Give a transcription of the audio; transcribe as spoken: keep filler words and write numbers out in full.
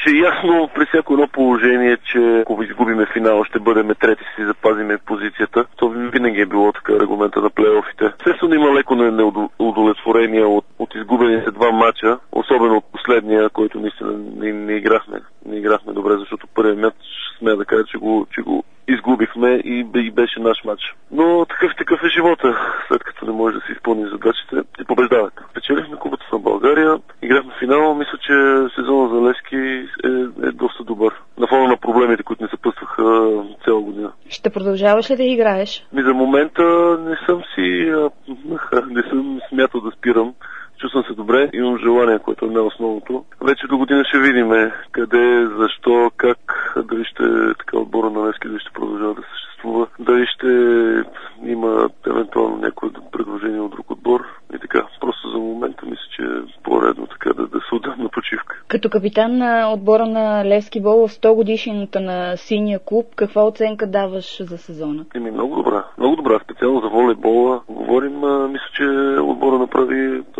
беше ясно при всяко едно положение, че ако изгубиме финала, ще бъдем трети, си запазиме позицията. То винаги е било така регламента на плейофите. Естествено има леко неудовлетворение от, от изгубените два мача, особено от последния, който наистина не, не играхме. Не играхме добре, защото първият мяч смея да кажа, че го, че го изгубихме и, и беше наш матч. Но такъв такъв е живота, след като не може да си изпълни задачите и побеждават. Печелихме Купата на България, играхме финал, мисля, че сезона за Левски е, е доста добър. На фона на проблемите, които ни съпътстваха цяла година. Ще продължаваш ли да играеш? Ми за момента не съм си, не съм смятал да спирам. Чувствам се добре, имам желание, което е най-основното. Вече до година ще видим къде, защо, как, дали ще така отбора на Левски, дали ще продължава да съществува, дали ще има евентуално някое предложение от друг отбор и така. Просто за момента мисля, че е по-редно така да, да се отдам на почивка. Като капитан на отбора на Левски Бол в сто годишнината на синия клуб, каква оценка даваш за сезона? Еми много добра. Много добра. Специално за волейбола. Говорим, а, мисля, че отбора направи